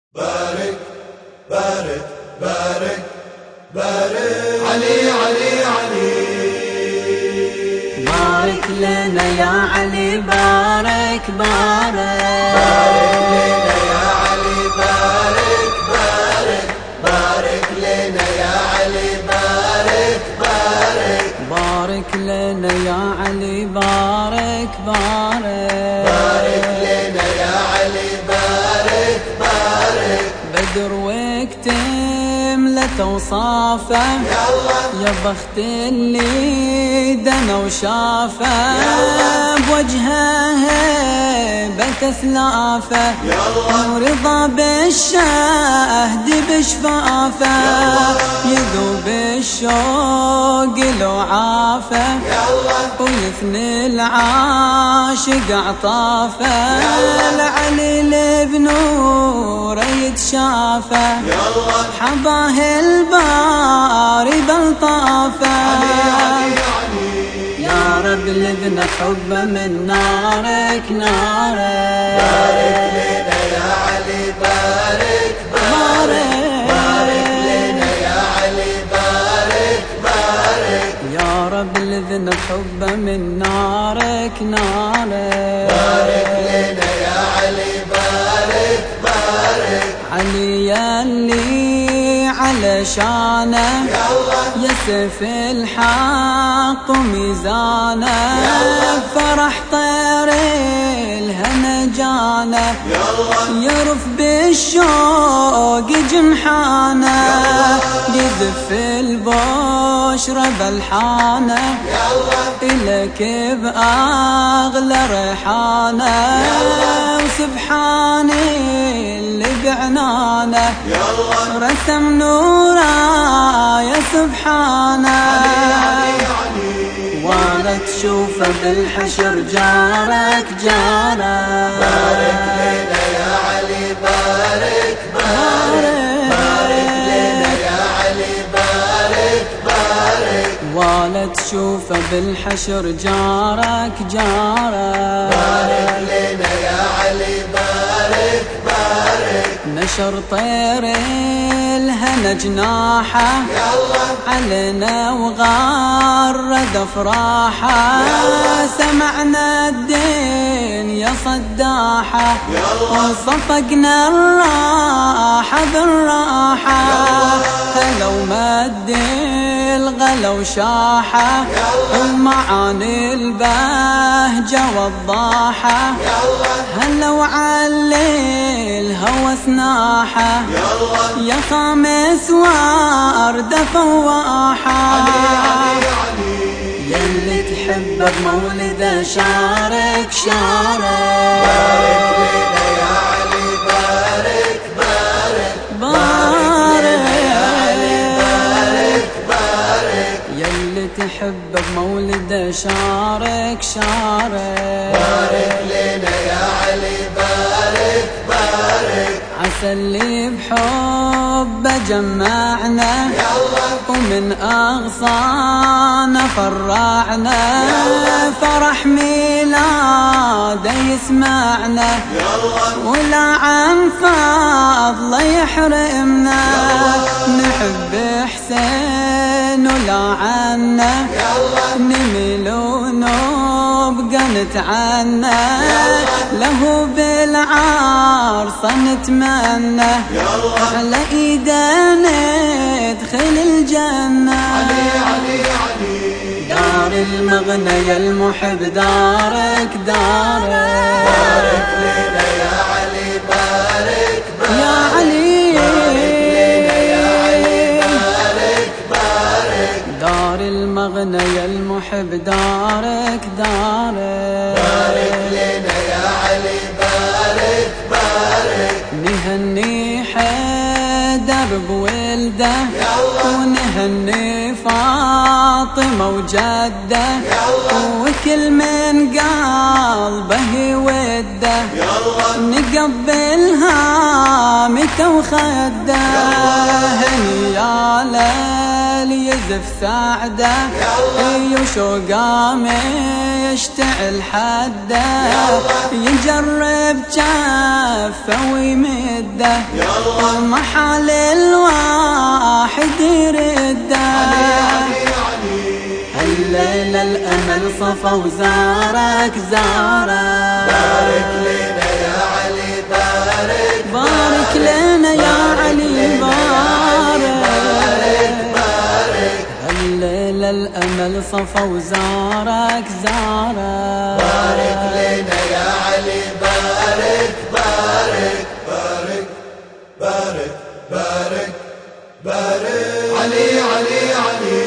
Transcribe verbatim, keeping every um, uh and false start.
بارك بارك بارك بارك علي علي علي بارك لنا يا علي بارك بارك بارك لنا يا علي بارك بارك بارك لنا يا علي بارك بارك بارك لنا يا علي بارك بارك بارك لنا يا علي بارك بارك بدر وكتم لتوصافه يا بخت اللي دنا وشافه بوجهه بتثلافه ورضا بالشهد بشفافه يذوب الشوق لعافه ويثني العاشق عطافه العلي لبنوره يتشافه حباه الباري بلطافه يا رب لبنا حبه من نارك نارك بارك لنا يا علي بارك بارك بارك لنا يا علي بارك بارك يا رب لذنا حبه من نارك نارك بارك لنا يا علي بارك بارك علي يلي على شانه يسف الحق وميزانه فرح طير الهنا جانه يرف بالشوق جمحانه يذف البشرة بالحانه إلك بأغلى ريحانه وسبحان اللي بعنانه رسم نوره يا سبحانه وانا تشوفه بالحشر جارك جارك بارك لنا يا علي بارك بارك بارك لنا يا علي بارك بارك وانا تشوفه بالحشر جارك جارك بارك لنا يا علي بارك بارك نشر طير الهنا جناحه علينا وغرد افراحه سمعنا الدنيا صداحه وصفقنا الراحه بالراحه هلو مد الغلا وشاحه ومعاني البهجه والضاحه هلو علي الهوى سناحه يا خامس وردة فواحة يلي تحب بمولده شارك شارك بارك لنا يا علي بارك بارك بارك يا علي بارك بارك يلي تحب بمولده شارك شارك بارك لنا يا علي بارك بارك عسى اللي بحبه جمعنا ومن أغصانا فرعنا فرح ميلاده يسمعنا ولا عن فضله يحرمنا نحب حسين ولا عنا نميل ونبقى نتعنى له بالعرص نتمنى على ايده ندخل الجنة دار المغنى يا المحب دارك دارك بارك لنا يا علي بارك يا علي بارك بارك دار المغنى يا المحب دارك دارك بارك لنا يا علي بارك بارك نهني حيدر بولده ونهني فاطمة وجده وكل من قلبه وده نقبلها متى وخده هني يا ليل يزف سعده وشوقه يشتعل حده يجرب جافه ويمده له طمح على الواحد يرده. الليلة الأمل صفى وزارك زارك. بارك لنا يا علي بارك بارك لنا يا علي بارك. الليلة الأمل صفى وزارك زارك. بارك لنا يا علي بارك بارك بارك بارك بارك بارك. علي علي علي